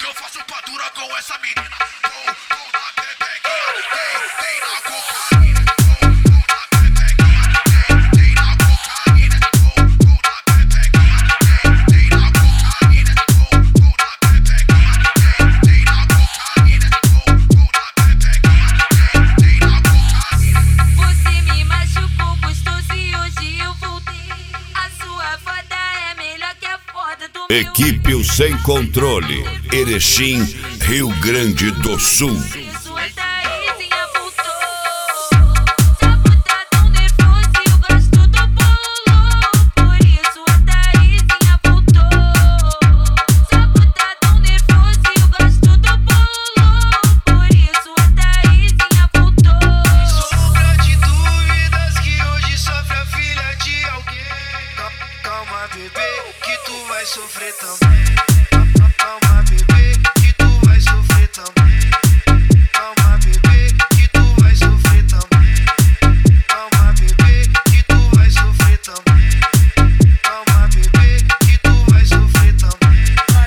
que eu faço pra durar com essa menina. Tô na pepequinha, tem na cocaína. Tô na pepequinha, tem na cocaína. Tô na pepequinha, tem na cocaína. Tô na pepequinha, tem na cocaína. Tô na pepequinha, tem na cocaína. Você me machucou gostoso e hoje eu voltei. A sua foda é melhor que a foda do meu. Equipe O Sem Controle, Erechim, Rio Grande do Sul. Sofrer também, calma bebê, que tu vai sofrer também. Calma bebê, que tu vai sofrer também. Calma bebê, que tu vai sofrer também. Calma bebê, que tu vai sofrer também.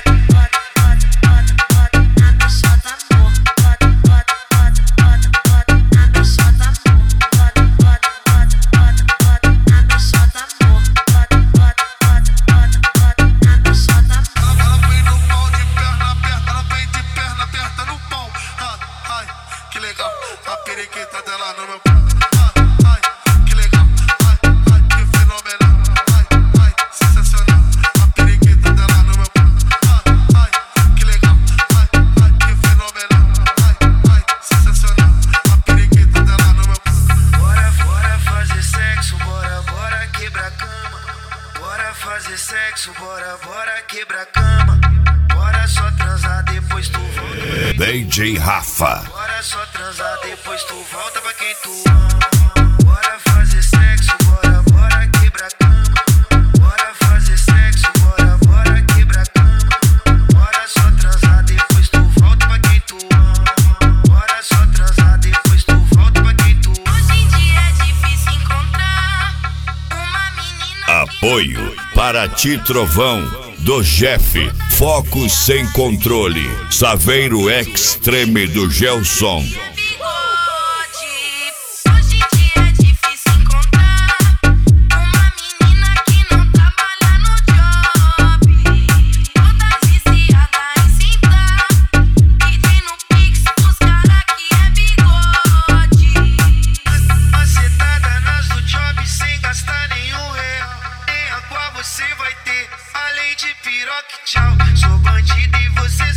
Que legal, a periquita dela no meu ai, que legal, ai, que fenomenal, ai, sensacional. A periquita dela no meu ai, que legal, ai, que fenomenal, ai, sensacional. A periquita dela no meu Bora fazer sexo, bora quebrar cama. Bora fazer sexo, bora quebrar cama. Bora só transar, depois tu volta. DJ Rafa. Bora só transar, depois tu volta pra quem tu ama. Bora fazer sexo, bora quebrar cama. Bora fazer sexo, bora quebrar cama. Bora só transar, depois tu volta pra quem tu ama. Bora só transar, depois tu volta pra quem tu ama. Hoje em dia é difícil encontrar uma menina. Apoio para Ti Trovão, do Jeff, Focus Sem Controle, Saveiro Extreme do Gelson. Hoje em dia é difícil encontrar uma menina que não trabalha no job. Toda viciada em sentar, pedindo pix pros cara que é bigode. Acertada nas do job sem gastar nenhum real. Nem água você vai ter, além de piroca e tchau. Sou bandido e você